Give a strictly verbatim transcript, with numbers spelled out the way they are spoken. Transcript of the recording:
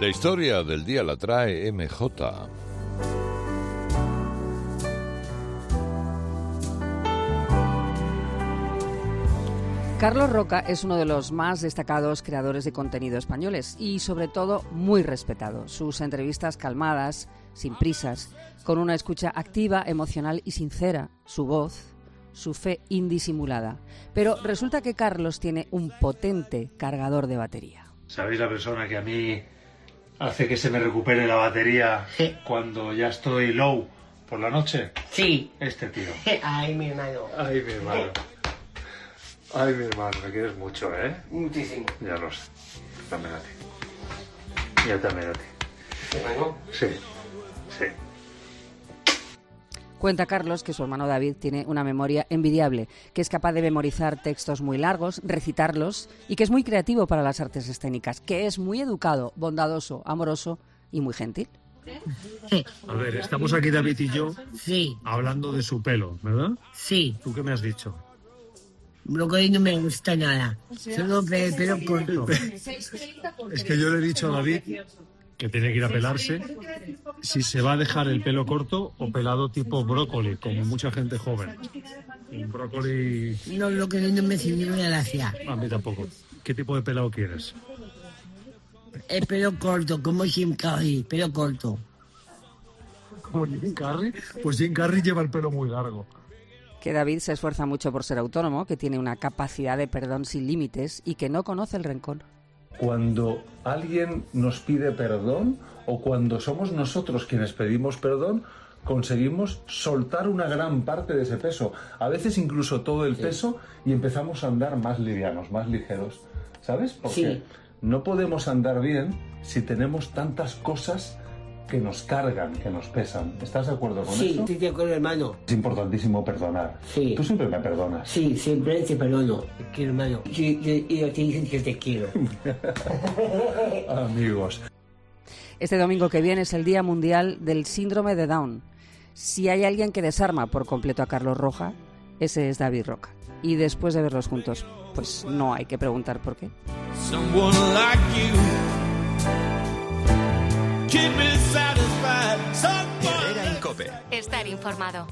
La historia del día la trae eme jota. Carlos Roca es uno de los más destacados creadores de contenido españoles y, sobre todo, muy respetado. Sus entrevistas calmadas, sin prisas, con una escucha activa, emocional y sincera, su voz, su fe indisimulada. Pero resulta que Carlos tiene un potente cargador de batería. ¿Sabéis la persona que a mí hace que se me recupere la batería sí. cuando ya estoy low por la noche? Sí. Este tío. Ay, mi hermano. Ay, mi hermano. Ay, mi hermano, me quieres mucho, ¿eh? Muchísimo. Ya lo sé. También a ti. Yo también a ti. ¿Hermano? Sí, sí. Cuenta Carlos que su hermano David tiene una memoria envidiable, que es capaz de memorizar textos muy largos, recitarlos, y que es muy creativo para las artes escénicas, que es muy educado, bondadoso, amoroso y muy gentil. Sí. A ver, estamos aquí David y yo Sí. hablando de su pelo, ¿verdad? Sí. ¿Tú qué me has dicho? Brócoli no me gusta nada. Solo pe- pelo corto. Es que yo le he dicho a David que tiene que ir a pelarse si se va a dejar el pelo corto o pelado tipo brócoli, como mucha gente joven. El brócoli... No, brócoli no me sirve de gracia. A mí tampoco. ¿Qué tipo de pelado quieres? El pelo corto, como Jim Carrey, pelo corto. ¿Como Jim Carrey? Pues Jim Carrey lleva el pelo muy largo. Que David se esfuerza mucho por ser autónomo, que tiene una capacidad de perdón sin límites y que no conoce el rencor. Cuando alguien nos pide perdón o cuando somos nosotros quienes pedimos perdón, conseguimos soltar una gran parte de ese peso, a veces incluso todo el sí. peso, y empezamos a andar más livianos, más ligeros, ¿sabes? Porque sí. no podemos andar bien si tenemos tantas cosas que nos cargan, que nos pesan. ¿Estás de acuerdo con sí, eso? Sí, estoy de acuerdo, hermano. Es importantísimo perdonar. Sí. Tú siempre me perdonas. Sí, siempre te perdono. Te quiero, hermano. Sí, y y te dicen que te quiero. Amigos. Este domingo que viene es el Día Mundial del Síndrome de Down. Si hay alguien que desarma por completo a Carlos Roca, ese es David Roca. Y después de verlos juntos, pues no hay que preguntar por qué. Estar informado.